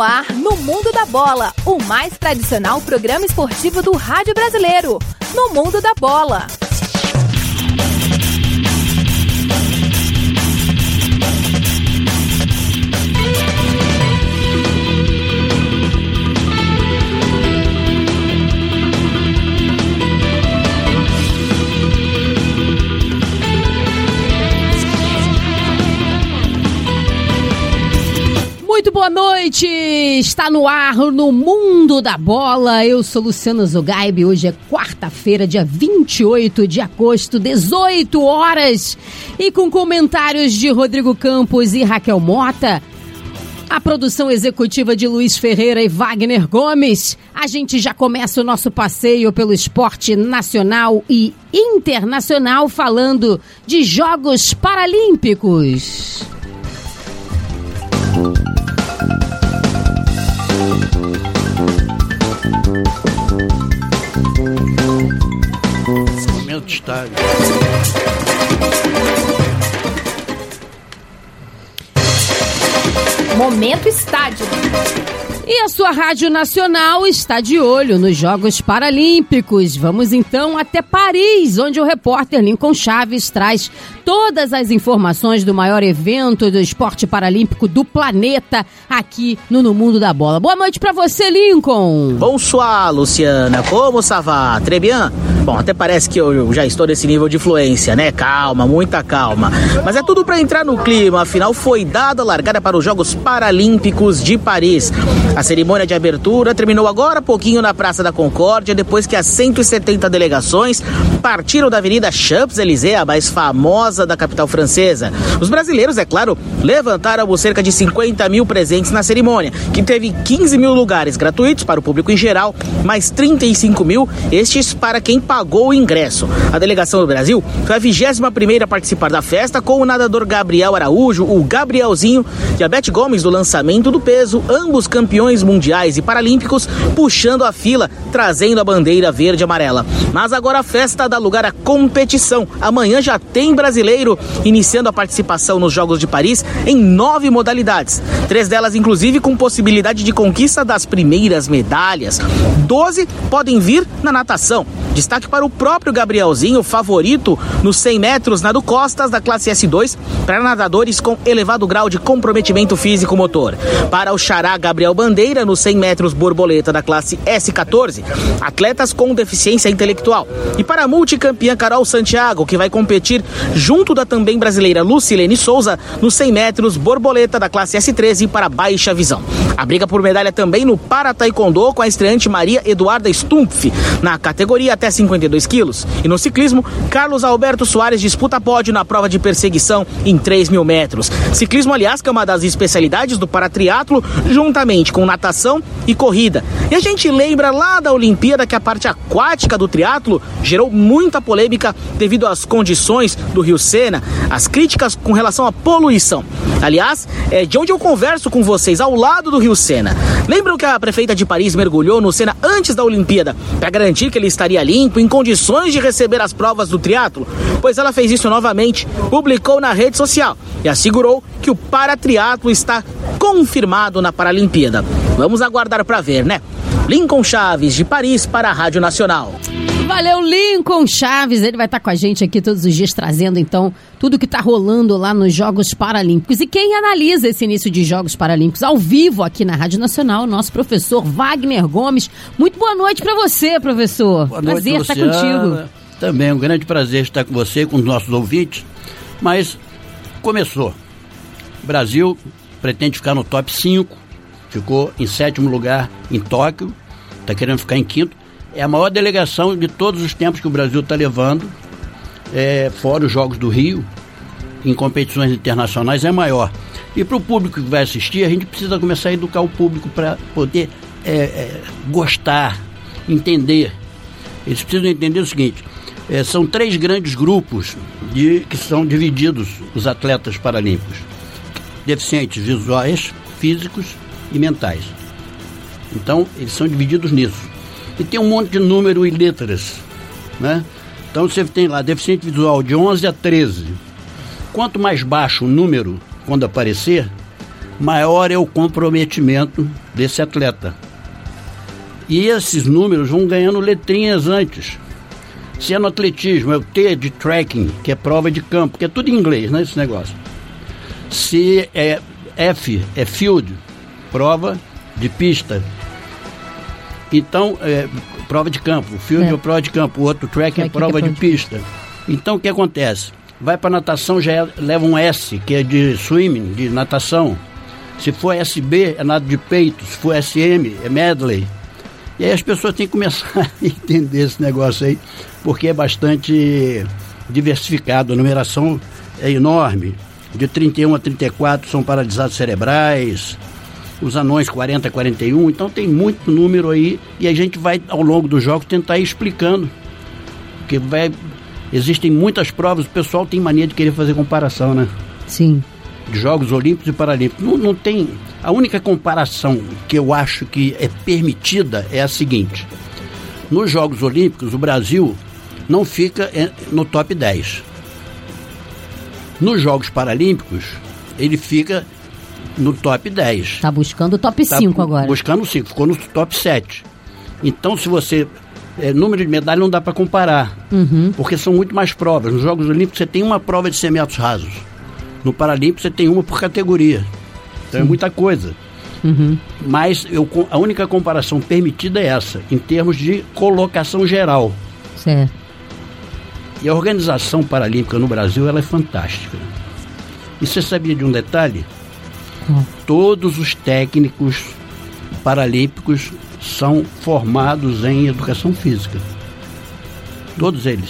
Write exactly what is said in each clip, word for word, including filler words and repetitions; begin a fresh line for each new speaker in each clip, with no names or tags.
ar, no Mundo da Bola, o mais tradicional programa esportivo do rádio brasileiro. No Mundo da Bola.
Muito boa noite, está no ar no Mundo da Bola, eu sou Luciana Zogaib, hoje é quarta-feira, dia vinte e oito de agosto, dezoito horas, e com comentários de Rodrigo Campos e Raquel Mota, a produção executiva de Luiz Ferreira e Wagner Gomes, a gente já começa o nosso passeio pelo esporte nacional e internacional falando de Jogos Paralímpicos.
Momento estádio.
Momento estádio.
E a sua Rádio Nacional está de olho nos Jogos Paralímpicos. Vamos então até Paris, onde o repórter Lincoln Chaves traz todas as informações do maior evento do esporte paralímpico do planeta aqui no No Mundo da Bola. Boa noite pra você, Lincoln.
Bonsoir, Luciana. Como ça va? Très bien? Bom, até parece que eu já estou nesse nível de fluência, né? Calma, muita calma. Mas é tudo pra entrar no clima, afinal foi dada a largada para os Jogos Paralímpicos de Paris. A cerimônia de abertura terminou agora há pouquinho na Praça da Concórdia, depois que as cento e setenta delegações partiram da Avenida Champs-Élysées, a mais famosa da capital francesa. Os brasileiros, é claro, levantaram os cerca de cinquenta mil presentes na cerimônia, que teve quinze mil lugares gratuitos para o público em geral, mais trinta e cinco mil estes para quem pagou o ingresso. A delegação do Brasil foi a vigésima primeira a participar da festa, com o nadador Gabriel Araújo, o Gabrielzinho, e a Beth Gomes do lançamento do peso, ambos campeões mundiais e paralímpicos, puxando a fila, trazendo a bandeira verde e amarela. Mas agora a festa dá lugar à competição. Amanhã já tem brasileiro iniciando a participação nos Jogos de Paris em nove modalidades. Três delas, inclusive, com possibilidade de conquista das primeiras medalhas. Doze podem vir na natação. Destaque para o próprio Gabrielzinho, favorito nos cem metros nado costas da classe S dois, para nadadores com elevado grau de comprometimento físico-motor. Para o xará Gabriel Bandeira, nos cem metros borboleta da classe S quatorze, atletas com deficiência intelectual. E para a multicampeã Carol Santiago, que vai competir junto da também brasileira Lucilene Souza, nos cem metros borboleta da classe S treze para baixa visão. A briga por medalha também no para-taekwondo, com a estreante Maria Eduarda Stumpf, na categoria até cinquenta e dois quilos. E no ciclismo, Carlos Alberto Soares disputa pódio na prova de perseguição em três mil metros. Ciclismo, aliás, que é uma das especialidades do paratriatlo, juntamente com natação e corrida. E a gente lembra lá da Olimpíada que a parte aquática do triatlo gerou muita polêmica devido às condições do Rio Sena, as críticas com relação à poluição. Aliás, é de onde eu converso com vocês, ao lado do Rio Sena. Lembram que a prefeita de Paris mergulhou no Sena antes da Olimpíada para garantir que ele estaria limpo, em condições de receber as provas do triatlo? Pois ela fez isso novamente, publicou na rede social e assegurou que o paratriatlo está confirmado na Paralimpíada. Vamos aguardar para ver, né? Lincoln Chaves, de Paris, para a Rádio Nacional.
Valeu, Lincoln Chaves, ele vai estar com a gente aqui todos os dias, trazendo então tudo que está rolando lá nos Jogos Paralímpicos. E quem analisa esse início de Jogos Paralímpicos ao vivo aqui na Rádio Nacional, nosso professor Wagner Gomes. Muito boa noite para você, professor.
Boa noite,
prazer
Luciana.
estar contigo.
Também é um grande prazer estar com você, com os nossos ouvintes. Mas começou. O Brasil pretende ficar no top cinco, ficou em sétimo lugar em Tóquio, está querendo ficar em quinto. É a maior delegação de todos os tempos que o Brasil está levando, é, fora os Jogos do Rio, em competições internacionais, é maior. E para o público que vai assistir, a gente precisa começar a educar o público para poder é, é, gostar, entender. Eles precisam entender o seguinte, é, são três grandes grupos de, que são divididos, os atletas paralímpicos. Deficientes visuais, físicos e mentais. Então, eles são divididos nisso. E tem um monte de número e letras, né? Então você tem lá deficiente visual de onze a treze. Quanto mais baixo o número, quando aparecer, maior é o comprometimento desse atleta. E esses números vão ganhando letrinhas antes. Se é no atletismo, é o T de trekking, que é prova de campo, que é tudo em inglês, né, esse negócio. Se é F, é field, prova de pista. Então, é, prova de campo, field é, é prova de campo, o outro trekking é prova é de pista. Então, o que acontece? Vai para natação, já é, leva um S, que é de swimming, de natação. Se for S B, é nado de peito. Se for S M, é medley. E aí as pessoas têm que começar a entender esse negócio aí, porque é bastante diversificado. A numeração é enorme. De trinta e um a trinta e quatro são paralisados cerebrais, os anões quarenta a quarenta e um, então tem muito número aí, e a gente vai, ao longo do jogo, tentar ir explicando. Porque vai, existem muitas provas, o pessoal tem mania de querer fazer comparação, né?
Sim.
De Jogos Olímpicos e Paralímpicos. Não, não tem... A única comparação que eu acho que é permitida é a seguinte: nos Jogos Olímpicos, o Brasil não fica no top dez. Nos Jogos Paralímpicos, ele fica no top dez.
Está buscando o top tá cinco agora.
Buscando o cinco, ficou no top sete. Então, se você... É, número de medalhas não dá para comparar,
uhum.
porque são muito mais provas. Nos Jogos Olímpicos você tem uma prova de cem metros rasos. No Paralímpico você tem uma por categoria. Então Sim. é muita coisa.
Uhum.
Mas eu, a única comparação permitida é essa, em termos de colocação geral.
Certo.
E a organização paralímpica no Brasil, ela é fantástica. E você sabia de um detalhe?
Hum.
Todos os técnicos paralímpicos são formados em educação física. Todos eles.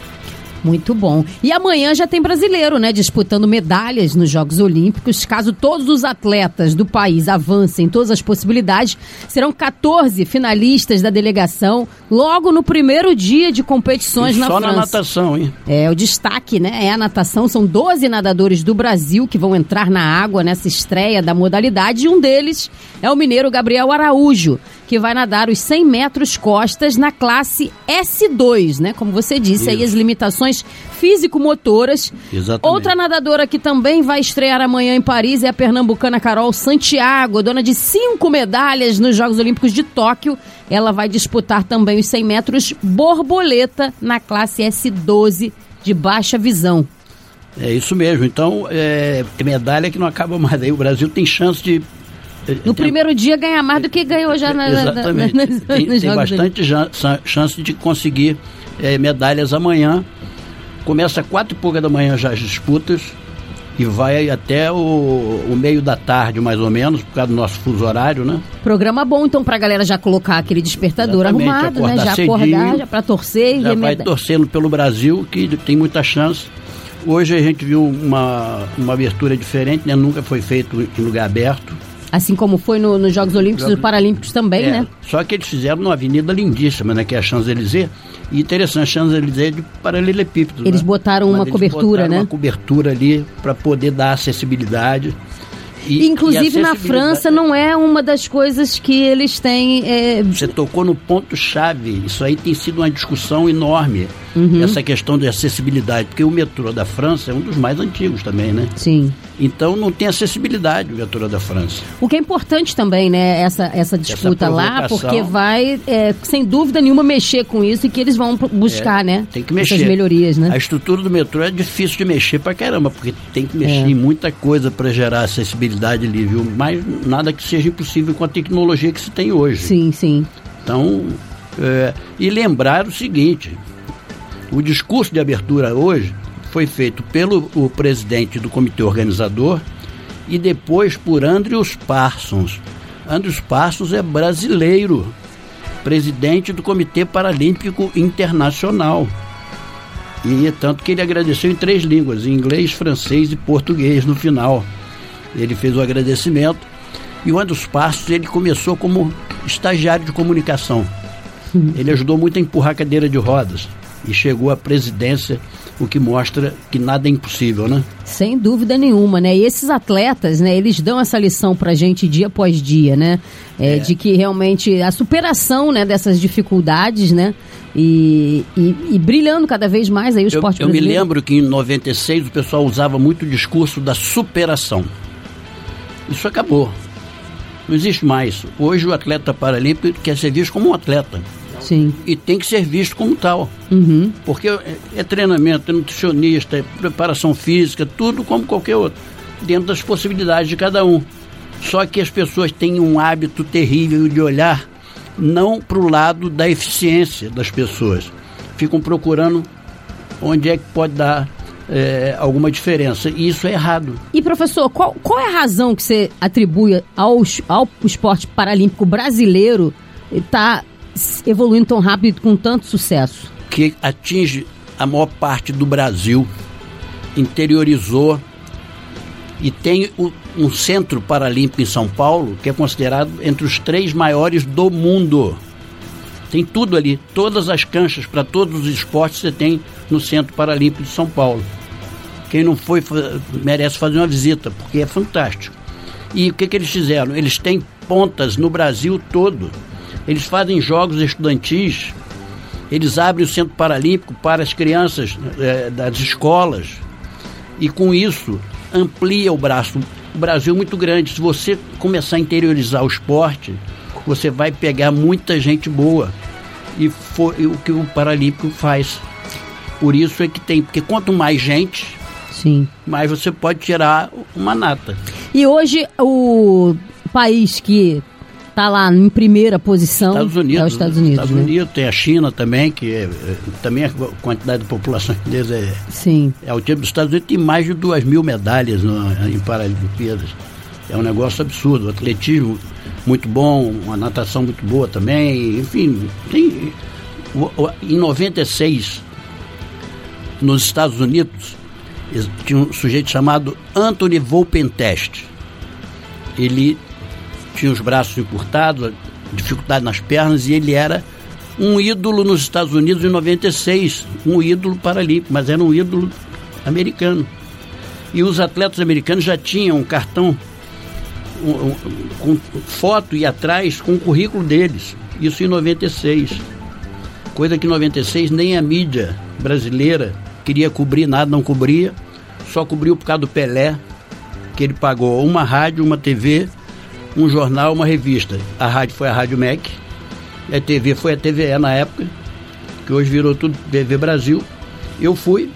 Muito bom. E amanhã já tem brasileiro, né, disputando medalhas nos Jogos Olímpicos. Caso todos os atletas do país avancem todas as possibilidades, serão quatorze finalistas da delegação logo no primeiro dia de competições
e
na
só
França.
Só na natação, hein?
É, o destaque, né, é a natação. São doze nadadores do Brasil que vão entrar na água nessa estreia da modalidade, e um deles é o mineiro Gabriel Araújo, que vai nadar os cem metros costas na classe S dois, né? Como você disse, Isso. aí as limitações físico-motoras.
Exatamente.
Outra nadadora que também vai estrear amanhã em Paris é a pernambucana Carol Santiago, dona de cinco medalhas nos Jogos Olímpicos de Tóquio. Ela vai disputar também os cem metros borboleta na classe S doze de baixa visão.
É isso mesmo. Então, é medalha que não acaba mais. Aí o Brasil tem chance de...
No tem, primeiro dia ganhar mais do que ganhou já na,
exatamente. Na, na, na, tem, tem bastante já, chance de conseguir é, medalhas amanhã. Começa às quatro e pouca da manhã já as disputas e vai até o, o meio da tarde, mais ou menos, por causa do nosso fuso horário, né?
Programa bom, então, pra galera já colocar aquele despertador Exatamente, arrumado, né? Já cedinho, acordar, já pra torcer.
Já
e
vai torcendo pelo Brasil, que tem muita chance. Hoje a gente viu uma, uma abertura diferente, né? Nunca foi feito em lugar aberto.
Assim como foi no, nos Jogos Olímpicos e Jogos... Paralímpicos também,
é,
né?
Só que eles fizeram numa avenida lindíssima, né? Que é a Champs-Élysées. E interessante, a Champs-Élysées de paralelepípedo.
Eles
né?
botaram
Mas
uma
eles
cobertura,
botaram
né?
uma cobertura ali para poder dar acessibilidade.
E, Inclusive e na França não é uma das coisas que eles têm... É...
Você tocou no ponto-chave. Isso aí tem sido uma discussão enorme.
Uhum.
Essa questão de acessibilidade. Porque o metrô da França é um dos mais antigos também, né?
Sim.
Então não tem acessibilidade o metrô da França.
O que é importante também, né? Essa, essa disputa essa lá, porque vai, é, sem dúvida nenhuma, mexer com isso e que eles vão buscar,
é,
né?
Tem que mexer.
Essas melhorias, né?
A estrutura do metrô é difícil de mexer pra caramba, porque tem que mexer é. em muita coisa para gerar acessibilidade ali, viu? Mas nada que seja impossível com a tecnologia que se tem hoje.
Sim, sim.
Então, é, e lembrar o seguinte, o discurso de abertura hoje foi feito pelo o presidente do comitê organizador e depois por Andrews Parsons. Andrews Parsons é brasileiro, presidente do Comitê Paralímpico Internacional. E tanto que ele agradeceu em três línguas, em inglês, francês e português no final. Ele fez o agradecimento. E o Andrews Parsons, ele começou como estagiário de comunicação. Ele ajudou muito a empurrar a cadeira de rodas e chegou à presidência, o que mostra que nada é impossível, né?
Sem dúvida nenhuma, né? E esses atletas, né, eles dão essa lição pra gente dia após dia, né? É, é. De que realmente a superação, né, dessas dificuldades, né? E, e, e brilhando cada vez mais aí o esporte
eu,
brasileiro.
Eu me lembro que em noventa e seis o pessoal usava muito o discurso da superação. Isso acabou. Não existe mais. Hoje o atleta paralímpico quer ser visto como um atleta.
Sim.
E tem que ser visto como tal.
Uhum.
Porque é, é treinamento, é nutricionista, é preparação física, tudo como qualquer outro, dentro das possibilidades de cada um. Só que as pessoas têm um hábito terrível de olhar não para o lado da eficiência das pessoas. Ficam procurando onde é que pode dar é, alguma diferença. E isso é errado.
E, professor, qual, qual é a razão que você atribui ao, ao esporte paralímpico brasileiro estar evoluindo tão rápido com tanto sucesso?
Que atinge a maior parte do Brasil, interiorizou e tem o, um centro paralímpico em São Paulo que é considerado entre os três maiores do mundo. Tem tudo ali, todas as canchas para todos os esportes você tem no Centro Paralímpico de São Paulo. Quem não foi merece fazer uma visita, porque é fantástico. E o que, que eles fizeram? Eles têm pontas no Brasil todo. Eles fazem jogos estudantis, eles abrem o Centro Paralímpico para as crianças é, das escolas e com isso amplia o braço. O Brasil é muito grande. Se você começar a interiorizar o esporte, você vai pegar muita gente boa. E foi o que o Paralímpico faz. Por isso é que tem, porque quanto mais gente,
sim,
mais você pode tirar uma nata.
E hoje o país que está lá em primeira posição
Estados Unidos,
é os Estados Unidos.
Estados
né?
Unidos, tem a China também, que é, é, também a quantidade de população deles é,
sim,
é o tempo dos Estados Unidos, tem mais de duas mil medalhas no, em Paralimpíadas. É um negócio absurdo. O atletismo muito bom, uma natação muito boa também, enfim, tem, o, o, em noventa e seis, nos Estados Unidos, tinha um sujeito chamado Anthony Volpentest. Ele tinha os braços encurtados, dificuldade nas pernas, e ele era um ídolo nos Estados Unidos em noventa e seis, um ídolo paralímpico, mas era um ídolo americano. E os atletas americanos já tinham um cartão um, um, com foto e atrás com o currículo deles, isso em noventa e seis. Coisa que em noventa e seis nem a mídia brasileira queria cobrir nada, não cobria, só cobriu por causa do Pelé, que ele pagou uma rádio, uma T V, um jornal, uma revista. A rádio foi a Rádio M E C, a T V foi a T V E na época, que hoje virou tudo T V Brasil. Eu fui,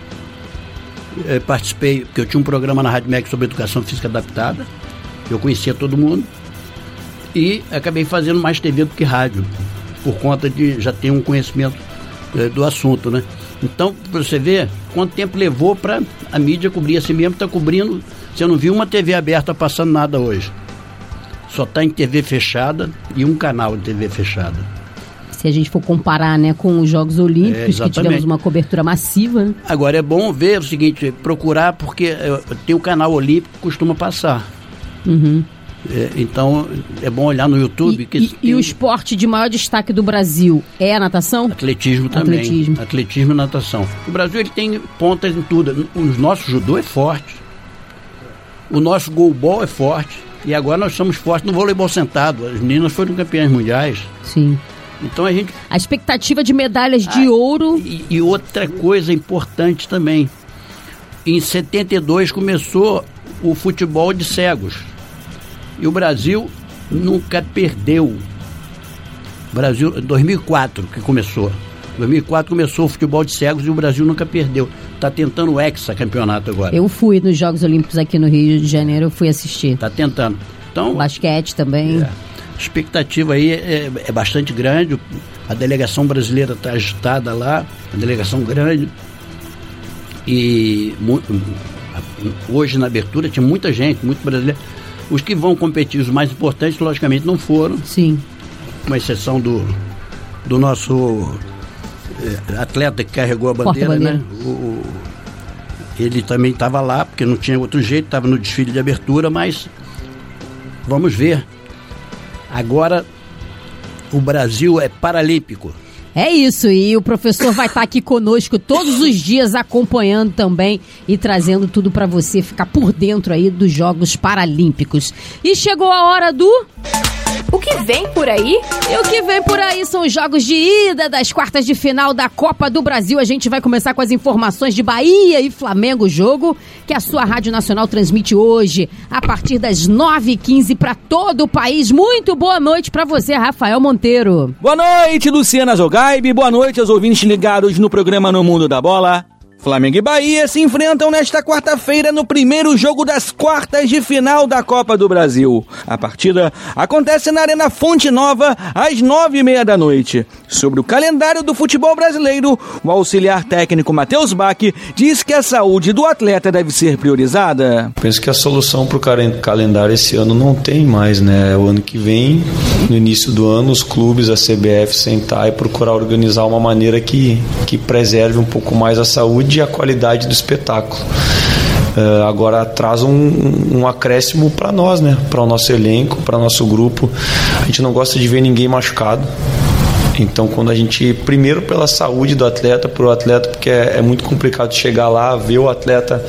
eh, participei, porque eu tinha um programa na Rádio M E C sobre educação física adaptada, eu conhecia todo mundo, e acabei fazendo mais T V do que rádio, por conta de já ter um conhecimento eh, do assunto, né? Então, para você ver quanto tempo levou para a mídia cobrir, assim mesmo está cobrindo. Você não viu uma T V aberta passando nada hoje. Só está em T V fechada e um canal de T V fechada.
Se a gente for comparar, né, com os Jogos Olímpicos, é, que tivemos uma cobertura massiva. Né?
Agora é bom ver o seguinte, procurar, porque é, tem o canal Olímpico que costuma passar.
Uhum.
É, então é bom olhar no YouTube.
E,
que
e,
tem...
e o esporte de maior destaque do Brasil é a natação?
Atletismo também.
Atletismo.
Atletismo e natação. O Brasil ele tem pontas em tudo. O nosso judô é forte. O nosso goalball é forte. E agora nós somos fortes no voleibol sentado. As meninas foram campeãs mundiais.
Sim.
Então a gente...
A expectativa de medalhas de ah, ouro...
E, e outra coisa importante também. Em setenta e dois começou o futebol de cegos. E o Brasil nunca perdeu. O Brasil, em dois mil e quatro que começou. Em dois mil e quatro começou o futebol de cegos e o Brasil nunca perdeu. Está tentando o hexacampeonato agora.
Eu fui nos Jogos Olímpicos aqui no Rio de Janeiro, eu fui assistir.
Está tentando. Então,
basquete também.
É, a expectativa aí é, é bastante grande. A delegação brasileira está agitada lá, a delegação grande. E muito, hoje na abertura tinha muita gente, muito brasileiro. Os que vão competir, os mais importantes, logicamente, não foram.
Sim.
Com exceção do, do nosso eh, atleta que carregou a bandeira, né? O, o, ele também estava lá, porque não tinha outro jeito, estava no desfile de abertura, mas vamos ver. Agora, o Brasil é paralímpico.
É isso, e o professor vai estar aqui conosco todos os dias acompanhando também e trazendo tudo para você ficar por dentro aí dos Jogos Paralímpicos. E chegou a hora do...
O que vem por aí?
E o que vem por aí são os jogos de ida das quartas de final da Copa do Brasil. A gente vai começar com as informações de Bahia e Flamengo, jogo que a sua Rádio Nacional transmite hoje, a partir das nove e quinze para todo o país. Muito boa noite para você, Rafael Monteiro.
Boa noite, Luciana Zogaib. Boa noite aos ouvintes ligados no programa No Mundo da Bola. Flamengo e Bahia se enfrentam nesta quarta-feira no primeiro jogo das quartas de final da Copa do Brasil. A partida acontece na Arena Fonte Nova às nove e meia da noite. Sobre o calendário do futebol brasileiro, o auxiliar técnico Matheus Bach diz que a saúde do atleta deve ser priorizada.
Penso que a solução para o calendário esse ano não tem mais, né? O ano que vem, no início do ano, os clubes, a C B F sentar e procurar organizar uma maneira que, que preserve um pouco mais a saúde e a qualidade do espetáculo. Uh, agora traz um, um, um acréscimo para nós, né? Para o nosso elenco, para o nosso grupo. A gente não gosta de ver ninguém machucado. Então, quando a gente, primeiro pela saúde do atleta, para o atleta, porque é, é muito complicado chegar lá, ver o atleta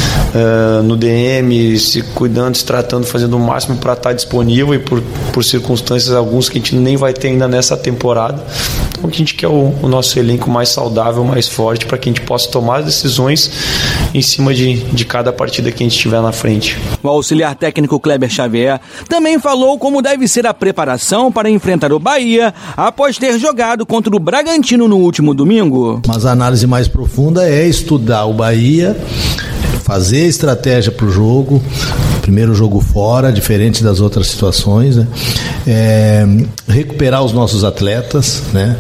uh, no D M, se cuidando, se tratando, fazendo o máximo para estar disponível, e por, por circunstâncias alguns que a gente nem vai ter ainda nessa temporada. Então, a gente quer o, o nosso elenco mais saudável, mais forte, para que a gente possa tomar as decisões em cima de, de cada partida que a gente tiver na frente.
O auxiliar técnico Kleber Xavier também falou como deve ser a preparação para enfrentar o Bahia após ter jogado contra o Bragantino no último domingo.
Mas a análise mais profunda é estudar o Bahia, fazer estratégia para o jogo, primeiro jogo fora, diferente das outras situações, né? É, recuperar os nossos atletas, né?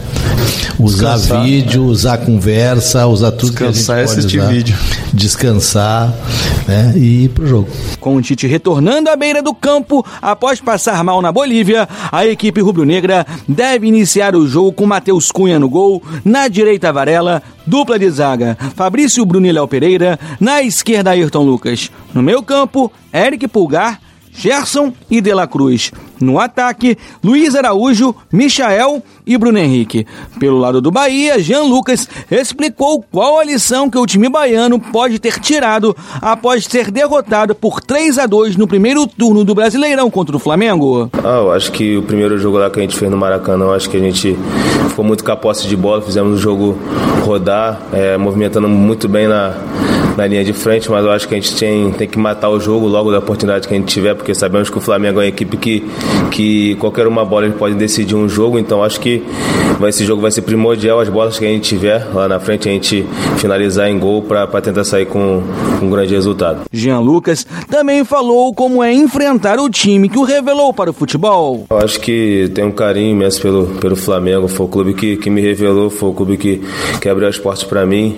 Usar descansar, vídeo, né? Usar conversa, usar tudo descansar, que a gente pode usar, vídeo. Descansar, né? E ir pro jogo.
Com o Tite retornando à beira do campo após passar mal na Bolívia, a equipe rubro-negra deve iniciar o jogo com Matheus Cunha no gol, na direita Varela, dupla de zaga Fabrício Bruno e Léo Pereira, na esquerda Ayrton Lucas, no meio campo Eric Pulgar, Gerson e De La Cruz. No ataque, Luiz Araújo, Michael e Bruno Henrique. Pelo lado do Bahia, Jean Lucas explicou qual a lição que o time baiano pode ter tirado após ser derrotado por três a dois no primeiro turno do Brasileirão contra o Flamengo.
Ah, eu acho que o primeiro jogo lá que a gente fez no Maracanã, eu acho que a gente ficou muito com a posse de bola, fizemos o jogo rodar, é, movimentando muito bem na, na linha de frente, mas eu acho que a gente tem, tem que matar o jogo logo da oportunidade que a gente tiver, porque sabemos que o Flamengo é uma equipe que que qualquer uma bola ele pode decidir um jogo, então acho que esse jogo vai ser primordial, as bolas que a gente tiver lá na frente, a gente finalizar em gol para tentar sair com, com um grande resultado.
Jean Lucas também falou como é enfrentar o time que o revelou para o futebol.
Eu acho que tenho um carinho imenso pelo, pelo Flamengo, foi o clube que, que me revelou, foi o clube que, que abriu as portas para mim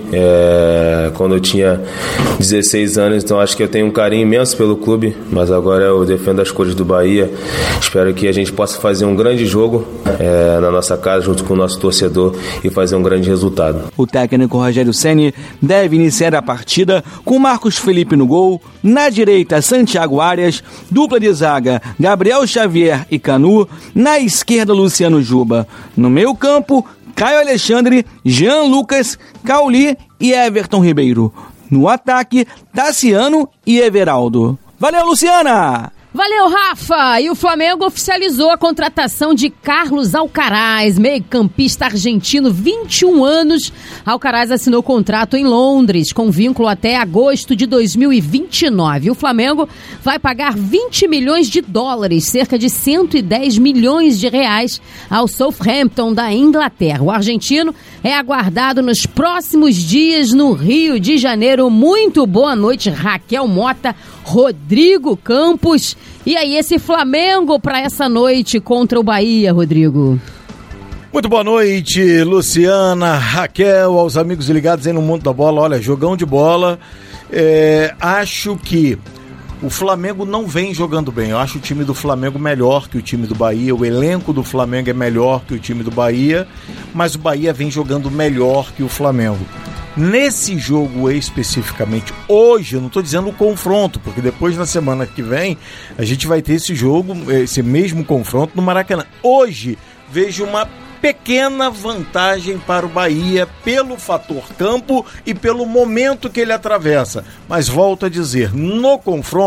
é, quando eu tinha dezesseis anos, então acho que eu tenho um carinho imenso pelo clube, mas agora eu defendo as cores do Bahia. Espero que a gente possa fazer um grande jogo é, na nossa casa, junto com o nosso torcedor, e fazer um grande resultado.
O técnico Rogério Ceni deve iniciar a partida com Marcos Felipe no gol, na direita Santiago Arias, dupla de zaga Gabriel Xavier e Canu, na esquerda Luciano Juba. No meio campo, Caio Alexandre, Jean Lucas, Cauli e Everton Ribeiro. No ataque, Tassiano e Everaldo. Valeu, Luciana!
Valeu, Rafa! E o Flamengo oficializou a contratação de Carlos Alcaraz, meio-campista argentino, vinte e um anos. Alcaraz assinou contrato em Londres, com vínculo até agosto de dois mil e vinte e nove. O Flamengo vai pagar vinte milhões de dólares, cerca de cento e dez milhões de reais, ao Southampton da Inglaterra. O argentino é aguardado nos próximos dias no Rio de Janeiro. Muito boa noite, Raquel Mota, Rodrigo Campos. E aí, esse Flamengo para essa noite contra o Bahia, Rodrigo?
Muito boa noite, Luciana, Raquel, aos amigos ligados aí no Mundo da Bola. Olha, jogão de bola. É, acho que o Flamengo não vem jogando bem. Eu acho o time do Flamengo melhor que o time do Bahia. O elenco do Flamengo é melhor que o time do Bahia, mas o Bahia vem jogando melhor que o Flamengo. Nesse jogo especificamente, hoje, eu não estou dizendo o confronto, porque depois na semana que vem a gente vai ter esse jogo, esse mesmo confronto no Maracanã. Hoje vejo uma pequena vantagem para o Bahia pelo fator campo e pelo momento que ele atravessa. Mas volto a dizer, no confronto,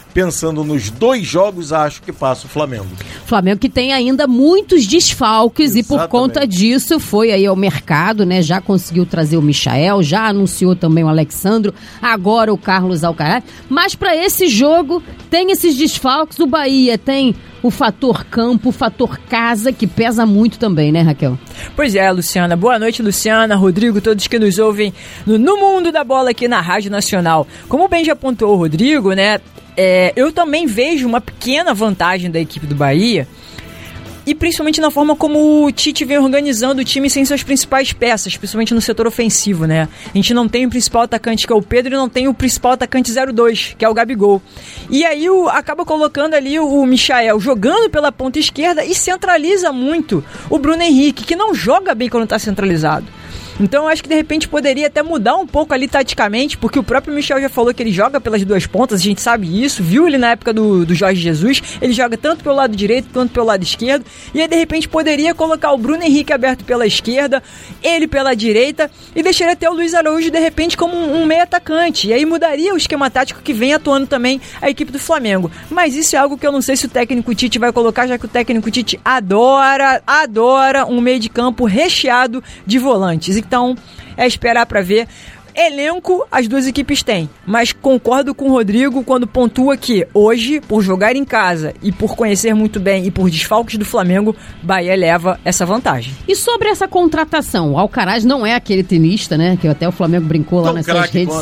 pensando nos dois jogos, acho que passa o Flamengo.
Flamengo que tem ainda muitos desfalques. Exatamente. E por conta disso foi aí ao mercado, né? Já conseguiu trazer o Michael, já anunciou também o Alexandro, agora o Carlos Alcaraz. Mas para esse jogo tem esses desfalques. O Bahia tem o fator campo, o fator casa, que pesa muito também, né, Raquel?
Pois é, Luciana. Boa noite, Luciana, Rodrigo, todos que nos ouvem no, no Mundo da Bola aqui na Rádio Nacional. Como bem já apontou o Rodrigo, né, é, eu também vejo uma pequena vantagem da equipe do Bahia, e principalmente na forma como o Tite vem organizando o time sem suas principais peças, principalmente no setor ofensivo, né? A gente não tem o principal atacante, que é o Pedro, e não tem o principal atacante zero dois, que é o Gabigol. E aí o, acaba colocando ali o, o Michael jogando pela ponta esquerda e centraliza muito o Bruno Henrique, que não joga bem quando está centralizado. Então eu acho que de repente poderia até mudar um pouco ali taticamente, porque o próprio Michel já falou que ele joga pelas duas pontas, a gente sabe isso, viu ele na época do, do Jorge Jesus, ele joga tanto pelo lado direito quanto pelo lado esquerdo, e aí de repente poderia colocar o Bruno Henrique aberto pela esquerda, ele pela direita, e deixaria até o Luiz Araújo de repente como um, um meio atacante, e aí mudaria o esquema tático que vem atuando também a equipe do Flamengo. Mas isso é algo que eu não sei se o técnico Tite vai colocar, já que o técnico Tite adora, adora um meio de campo recheado de volantes. Então, é esperar para ver. Elenco, as duas equipes têm, mas concordo com o Rodrigo quando pontua que hoje, por jogar em casa e por conhecer muito bem e por desfalques do Flamengo, Bahia leva essa vantagem.
E sobre essa contratação, o Alcaraz não é aquele tenista, né, que até o Flamengo brincou lá nas suas redes.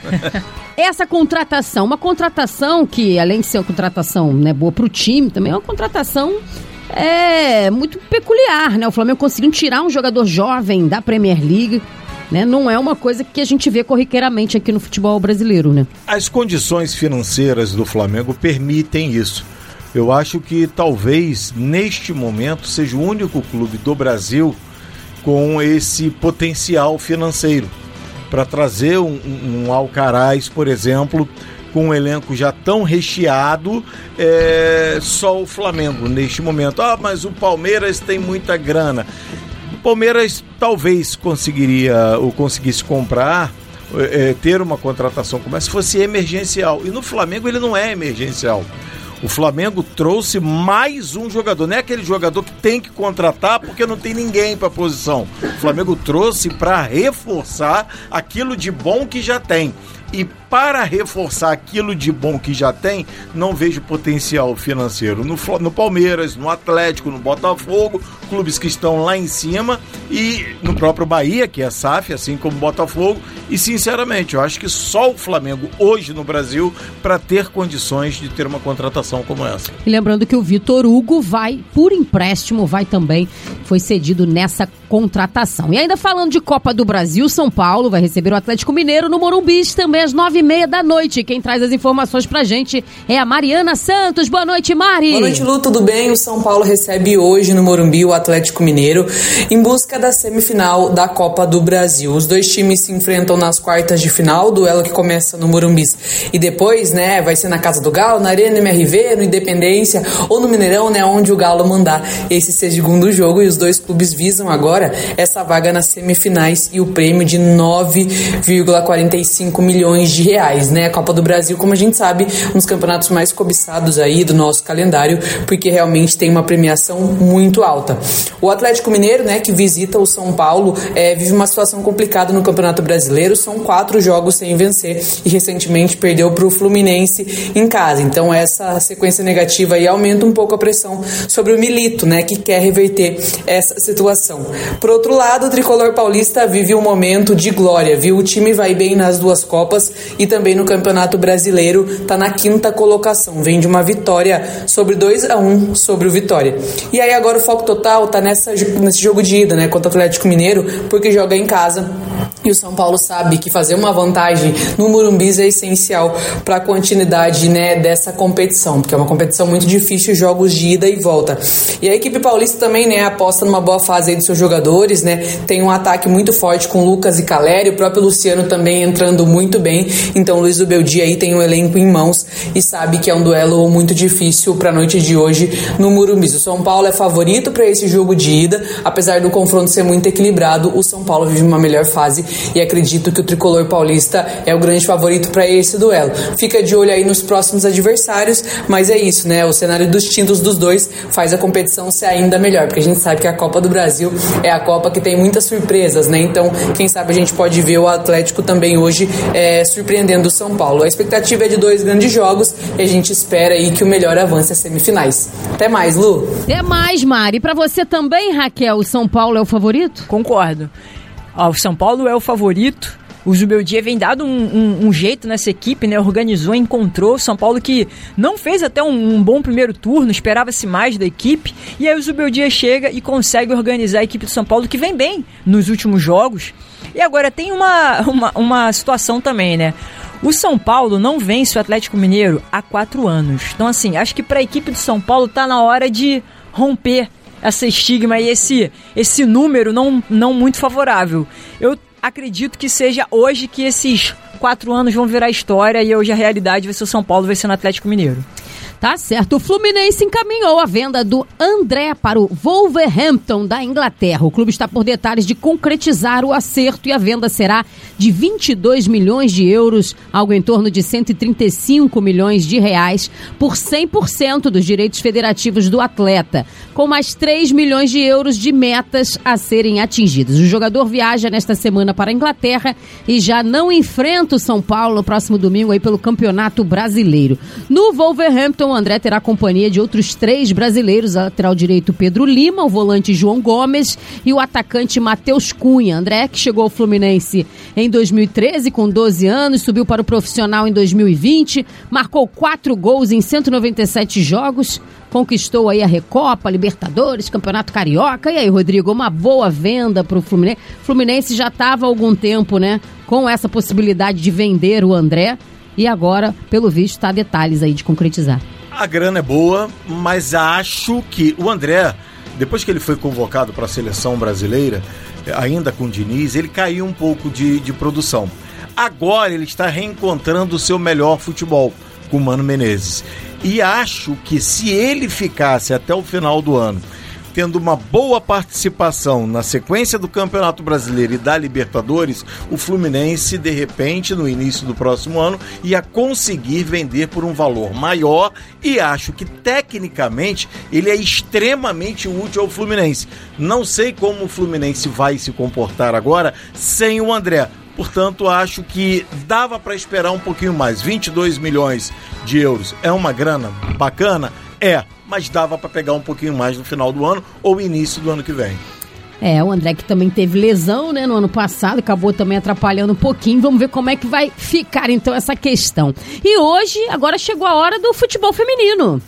Essa contratação, uma contratação que, além de ser uma contratação, né, boa pro time, também é uma contratação é muito peculiar, né? O Flamengo conseguiu tirar um jogador jovem da Premier League, né? Não é uma coisa que a gente vê corriqueiramente aqui no futebol brasileiro, né?
As condições financeiras do Flamengo permitem isso. Eu acho que talvez neste momento seja o único clube do Brasil com esse potencial financeiro para trazer um, um, um Alcaraz, por exemplo, com um elenco já tão recheado, é, só o Flamengo neste momento. Ah, mas o Palmeiras tem muita grana. O Palmeiras talvez conseguiria, ou conseguisse comprar, é, ter uma contratação como essa, se fosse emergencial. E no Flamengo ele não é emergencial. O Flamengo trouxe mais um jogador. Não é aquele jogador que tem que contratar porque não tem ninguém para a posição. O Flamengo trouxe para reforçar aquilo de bom que já tem. E para reforçar aquilo de bom que já tem, não vejo potencial financeiro no, no Palmeiras, no Atlético, no Botafogo, clubes que estão lá em cima, e no próprio Bahia, que é S A F, assim como Botafogo. E sinceramente, eu acho que só o Flamengo hoje no Brasil para ter condições de ter uma contratação como essa.
E lembrando que o Vitor Hugo vai, por empréstimo, vai também, foi cedido nessa contratação. E ainda falando de Copa do Brasil, São Paulo vai receber o Atlético Mineiro no Morumbi também às nove e meia da noite. Quem traz as informações pra gente é a Mariana Santos. Boa noite, Mari.
Boa noite, Lu, tudo bem? O São Paulo recebe hoje no Morumbi o Atlético Mineiro em busca da semifinal da Copa do Brasil. Os dois times se enfrentam nas quartas de final, duelo que começa no Morumbi e depois, né, vai ser na Casa do Galo, na Arena M R V, no Independência ou no Mineirão, né, onde o Galo mandar esse segundo jogo, e os dois clubes visam agora essa vaga nas semifinais e o prêmio de nove vírgula quarenta e cinco milhões de reais, né? A Copa do Brasil, como a gente sabe, um dos campeonatos mais cobiçados aí do nosso calendário, porque realmente tem uma premiação muito alta. O Atlético Mineiro, né, que visita o São Paulo, é, vive uma situação complicada no Campeonato Brasileiro, são quatro jogos sem vencer e recentemente perdeu para o Fluminense em casa. Então essa sequência negativa aí aumenta um pouco a pressão sobre o Milito, né, que quer reverter essa situação. Por outro lado, o tricolor paulista vive um momento de glória, viu? O time vai bem nas duas Copas e também no Campeonato Brasileiro, tá na quinta colocação, vem de uma vitória sobre dois a um sobre o Vitória. E aí agora o foco total tá nessa, nesse jogo de ida, né, contra o Atlético Mineiro, porque joga em casa. E o São Paulo sabe que fazer uma vantagem no Morumbi é essencial para a continuidade, né, dessa competição, porque é uma competição muito difícil, jogos de ida e volta. E a equipe paulista também, né, aposta numa boa fase aí dos seus jogadores, né, tem um ataque muito forte com Lucas e Caleri, o próprio Luciano também entrando muito bem, então o Luiz Ubeldi aí tem um elenco em mãos e sabe que é um duelo muito difícil para a noite de hoje no Morumbi. O São Paulo é favorito para esse jogo de ida, apesar do confronto ser muito equilibrado, o São Paulo vive uma melhor fase e acredito que o tricolor paulista é o grande favorito para esse duelo. Fica de olho aí nos próximos adversários, mas é isso, né? O cenário distintos dos dois faz a competição ser ainda melhor, porque a gente sabe que a Copa do Brasil é a Copa que tem muitas surpresas, né? Então, quem sabe a gente pode ver o Atlético também hoje é, surpreendendo o São Paulo. A expectativa é de dois grandes jogos e a gente espera aí que o melhor avance às semifinais. Até mais, Lu.
Até mais, Mari. Pra você também, Raquel, o São Paulo é o favorito?
Concordo. Ó, o São Paulo é o favorito. O Zubeldia vem dado um, um, um jeito nessa equipe, né? Organizou, encontrou. São Paulo que não fez até um, um bom primeiro turno, esperava-se mais da equipe. E aí o Zubeldia chega e consegue organizar a equipe do São Paulo, que vem bem nos últimos jogos. E agora tem uma, uma, uma situação também, né? O São Paulo não vence o Atlético Mineiro há quatro anos. Então, assim, acho que para a equipe do São Paulo tá na hora de romper esse estigma e esse, esse número não, não muito favorável. Eu acredito que seja hoje que esses quatro anos vão virar história e hoje a realidade vai ser o São Paulo vencendo o Atlético Mineiro.
Tá certo. O Fluminense encaminhou a venda do André para o Wolverhampton da Inglaterra. O clube está por detalhes de concretizar o acerto e a venda será de vinte e dois milhões de euros, algo em torno de cento e trinta e cinco milhões de reais, por cem por cento dos direitos federativos do atleta, com mais três milhões de euros de metas a serem atingidas. O jogador viaja nesta semana para a Inglaterra e já não enfrenta o São Paulo no próximo domingo aí pelo Campeonato Brasileiro. No Wolverhampton, o André terá companhia de outros três brasileiros, o lateral direito Pedro Lima, o volante João Gomes e o atacante Matheus Cunha. André, que chegou ao Fluminense em dois mil e treze com doze anos, subiu para o profissional em dois mil e vinte, marcou quatro gols em cento e noventa e sete jogos, conquistou aí a Recopa, Libertadores, Campeonato Carioca. E aí, Rodrigo, uma boa venda para o Fluminense. O Fluminense já estava há algum tempo, né, com essa possibilidade de vender o André e agora, pelo visto, está detalhes aí de concretizar.
A grana é boa, mas acho que o André, depois que ele foi convocado para a seleção brasileira, ainda com o Diniz, ele caiu um pouco de, de produção. Agora ele está reencontrando o seu melhor futebol com o Mano Menezes. E acho que se ele ficasse até o final do ano tendo uma boa participação na sequência do Campeonato Brasileiro e da Libertadores, o Fluminense, de repente, no início do próximo ano, ia conseguir vender por um valor maior e acho que, tecnicamente, ele é extremamente útil ao Fluminense. Não sei como o Fluminense vai se comportar agora sem o André. Portanto, acho que dava para esperar um pouquinho mais. vinte e dois milhões de euros é uma grana bacana? É, mas dava para pegar um pouquinho mais no final do ano ou início do ano que vem.
É, o André que também teve lesão, né, no ano passado, acabou também atrapalhando um pouquinho. Vamos ver como é que vai ficar, então, essa questão. E hoje, agora chegou a hora do futebol feminino.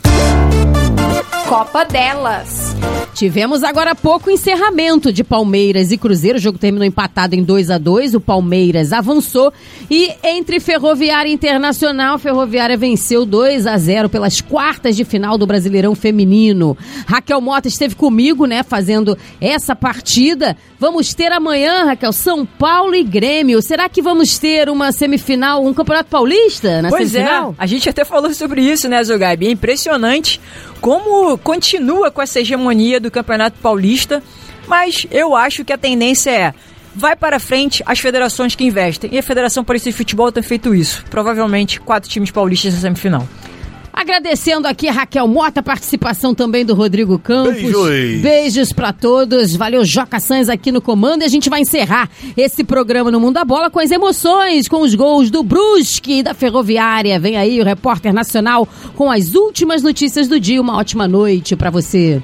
Copa delas.
Tivemos agora há pouco o encerramento de Palmeiras e Cruzeiro. O jogo terminou empatado em dois a dois. O Palmeiras avançou e entre Ferroviária e Internacional, Ferroviária venceu dois a zero pelas quartas de final do Brasileirão Feminino. Raquel Mota esteve comigo, né, fazendo essa partida. Vamos ter amanhã, Raquel, São Paulo e Grêmio. Será que vamos ter uma semifinal, um Campeonato Paulista na
pois
semifinal?
Pois é, a gente até falou sobre isso, né, Zogabi? É impressionante como continua com essa hegemonia do Campeonato Paulista, mas eu acho que a tendência é, vai para frente as federações que investem, e a Federação Paulista de Futebol tem feito isso, provavelmente quatro times paulistas na semifinal.
Agradecendo aqui a Raquel Mota, a participação também do Rodrigo Campos.
Beijos.
Beijos pra todos. Valeu, Joca Sanz aqui no comando. E a gente vai encerrar esse programa no Mundo da Bola com as emoções, com os gols do Brusque e da Ferroviária. Vem aí o repórter nacional com as últimas notícias do dia. Uma ótima noite pra você.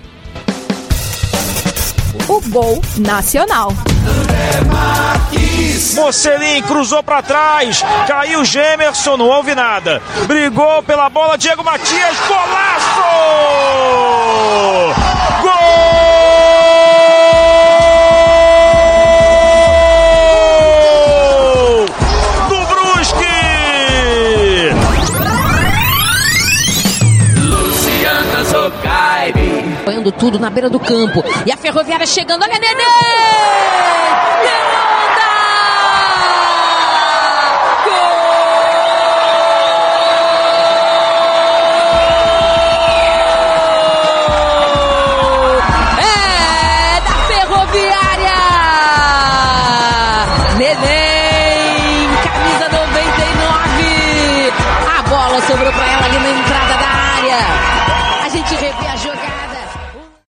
O gol nacional.
Mocelin cruzou pra trás, caiu Gemerson, não houve nada. Brigou pela bola, Diego Matias, golaço! Gol do Brusque!
Luciana Zogaib. Apanhando tudo na beira do campo. E a Ferroviária chegando, olha Nenê!